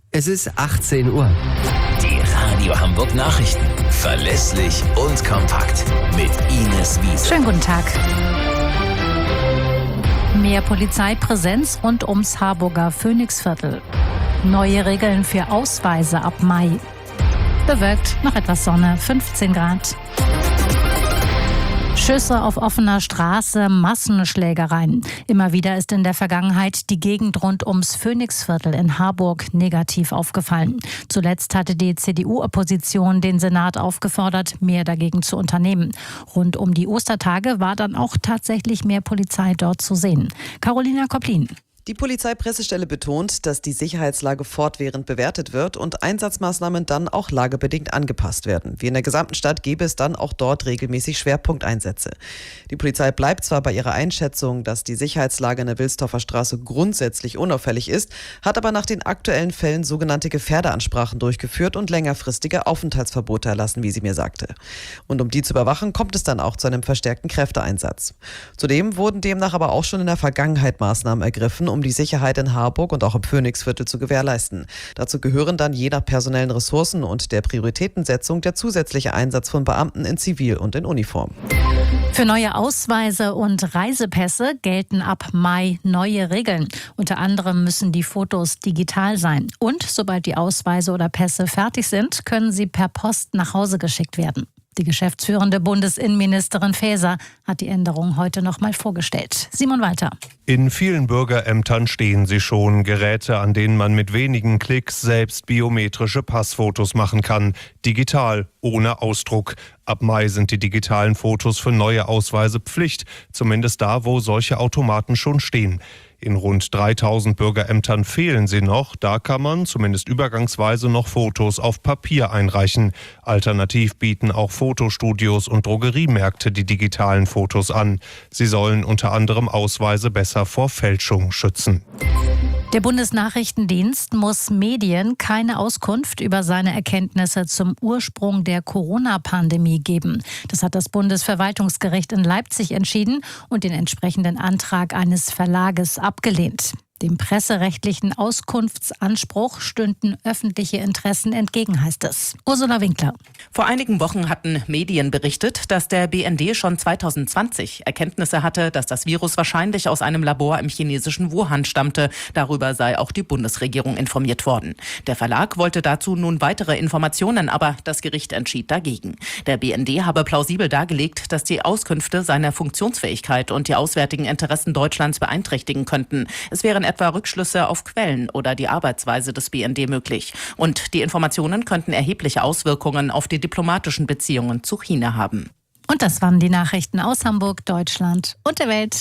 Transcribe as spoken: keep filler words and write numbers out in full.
Es ist achtzehn Uhr. Die Radio Hamburg Nachrichten. Verlässlich und kompakt. Mit Ines Wiese. Schönen guten Tag. Mehr Polizeipräsenz rund ums Harburger Phoenixviertel. Neue Regeln für Ausweise ab Mai. Bewölkt, noch etwas Sonne, fünfzehn Grad. Schüsse auf offener Straße, Massenschlägereien. Immer wieder ist in der Vergangenheit die Gegend rund ums Phoenixviertel in Harburg negativ aufgefallen. Zuletzt hatte die C D U-Opposition den Senat aufgefordert, mehr dagegen zu unternehmen. Rund um die Ostertage war dann auch tatsächlich mehr Polizei dort zu sehen. Carolina Koplin. Die Polizeipressestelle betont, dass die Sicherheitslage fortwährend bewertet wird und Einsatzmaßnahmen dann auch lagebedingt angepasst werden. Wie in der gesamten Stadt gäbe es dann auch dort regelmäßig Schwerpunkteinsätze. Die Polizei bleibt zwar bei ihrer Einschätzung, dass die Sicherheitslage in der Wilsdorfer Straße grundsätzlich unauffällig ist, hat aber nach den aktuellen Fällen sogenannte Gefährderansprachen durchgeführt und längerfristige Aufenthaltsverbote erlassen, wie sie mir sagte. Und um die zu überwachen, kommt es dann auch zu einem verstärkten Kräfteeinsatz. Zudem wurden demnach aber auch schon in der Vergangenheit Maßnahmen ergriffen, um die Sicherheit in Harburg und auch im Phoenixviertel zu gewährleisten. Dazu gehören dann je nach personellen Ressourcen und der Prioritätensetzung der zusätzliche Einsatz von Beamten in Zivil und in Uniform. Für neue Ausweise und Reisepässe gelten ab Mai neue Regeln. Unter anderem müssen die Fotos digital sein. Und sobald die Ausweise oder Pässe fertig sind, können sie per Post nach Hause geschickt werden. Die geschäftsführende Bundesinnenministerin Faeser hat die Änderung heute noch mal vorgestellt. Simon Walter. In vielen Bürgerämtern stehen sie schon. Geräte, an denen man mit wenigen Klicks selbst biometrische Passfotos machen kann. Digital, ohne Ausdruck. Ab Mai sind die digitalen Fotos für neue Ausweise Pflicht. Zumindest da, wo solche Automaten schon stehen. In rund dreitausend Bürgerämtern fehlen sie noch. Da kann man zumindest übergangsweise noch Fotos auf Papier einreichen. Alternativ bieten auch Fotostudios und Drogeriemärkte die digitalen Fotos an. Sie sollen unter anderem Ausweise besser vor Fälschung schützen. Der Bundesnachrichtendienst muss Medien keine Auskunft über seine Erkenntnisse zum Ursprung der Corona-Pandemie geben. Das hat das Bundesverwaltungsgericht in Leipzig entschieden und den entsprechenden Antrag eines Verlages abgelehnt. Dem presserechtlichen Auskunftsanspruch stünden öffentliche Interessen entgegen, heißt es. Ursula Winkler. Vor einigen Wochen hatten Medien berichtet, dass der B N D schon zwanzig zwanzig Erkenntnisse hatte, dass das Virus wahrscheinlich aus einem Labor im chinesischen Wuhan stammte. Darüber sei auch die Bundesregierung informiert worden. Der Verlag wollte dazu nun weitere Informationen, aber das Gericht entschied dagegen. Der B N D habe plausibel dargelegt, dass die Auskünfte seine Funktionsfähigkeit und die auswärtigen Interessen Deutschlands beeinträchtigen könnten. Es wären etwa Rückschlüsse auf Quellen oder die Arbeitsweise des B N D möglich. Und die Informationen könnten erhebliche Auswirkungen auf die diplomatischen Beziehungen zu China haben. Und das waren die Nachrichten aus Hamburg, Deutschland und der Welt.